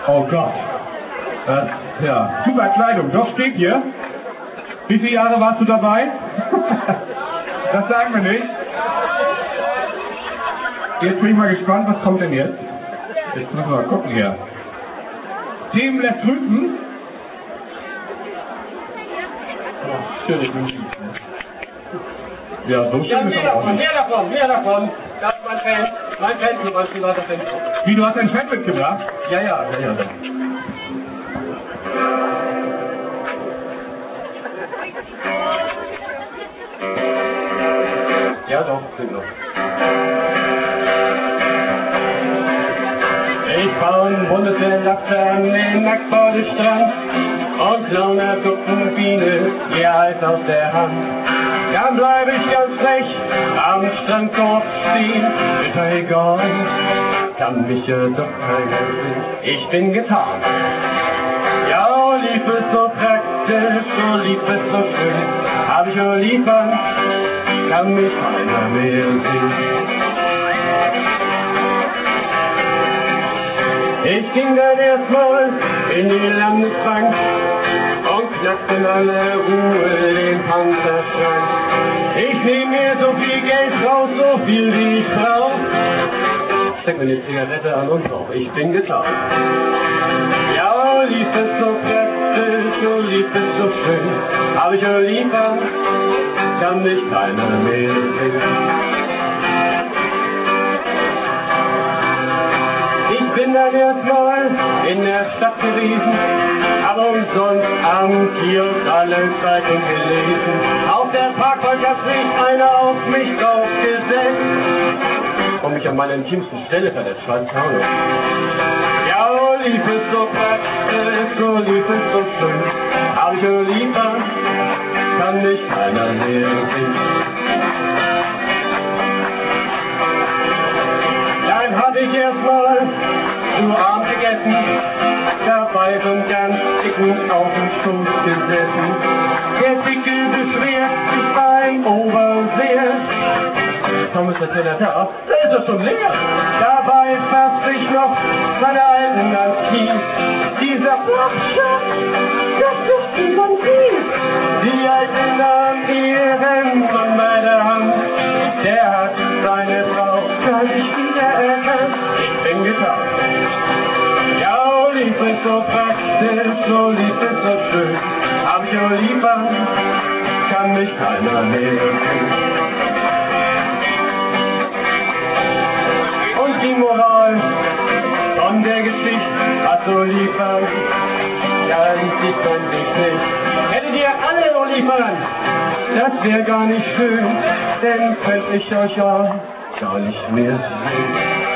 Oh Gott. Ja, super Kleidung, doch steht hier. Wie viele Jahre warst du dabei? Das sagen wir nicht. Jetzt bin ich mal gespannt, was kommt denn jetzt? Jetzt müssen wir mal gucken hier. Themen lässt grüßen. Oh, schöne Wünsche. Ja, so schön ist auch nicht. Mehr davon. Das ist mein Fan. Mein Fan, mein privater Fan. Wie, du hast ein Fan mitgebracht? Ja. Ja, doch, stimmt doch. Ich baue bunte Laternen nackt vor den Strand und Clowner gucken Biene mir Eis aus der Hand. Dann bleib ich ganz frech am Strandkorb stehen, ist ja egal, kann mich ja doch keiner sehen. Ich bin getan. Ja, lieb ist so praktisch, so lieb ist so schön, hab ich nur liefern, kann mich keiner mehr sehen. Ich ging dann erstmal in die Landesbank und knackte in aller Ruhe den Panzerschrank. Ich nehm mir so viel Geld raus, so viel wie ich brauch. Steck mir eine Zigarette an und rauch, ich bin getan. Ja, lieb ist so praktisch, so lieb ist so schön, hab ich nur liefern, kann mich keiner mehr sehen. Ich bin dann erstmal in der Stadt gewesen, hab umsonst am Kiosk alle Zeitungen gelesen. Auf der Parkbank hat sich einer auf mich draufgesetzt und mich an meiner intimsten Stelle verletzt, schwarz Taune. Ja, lieb ist so praktisch, so lieb ist so schön, hab ich nur lieber, kann mich keiner mehr sehen. Dann hab ich erstmal zu Abend gegessen, dabei so einen ganz dicken auf dem Schoß gesessen. Der Dicke beschwert sich beim Oberseher. Komm, ist der Teller da? Da ist er schon leer. Dabei fasst sich noch seine Alten ans Knie. Dieser Bursche, das ist niemand viel. Die Alten nahm ihren Mann bei der Hand. Der hat seine Frau gar nicht wiedererkannt. Ich bin getan. Ja, lieb ist so praktisch, so lieb ist so schön, hab ich nur lieber, kann mich keiner mehr sehen. Und die Moral von der Geschichte hat so liefern, ganz ich könnte ich nicht. Hättet ihr alle so liefern, das wär gar nicht schön, denn könnt ich euch ja gar nicht mehr sehen.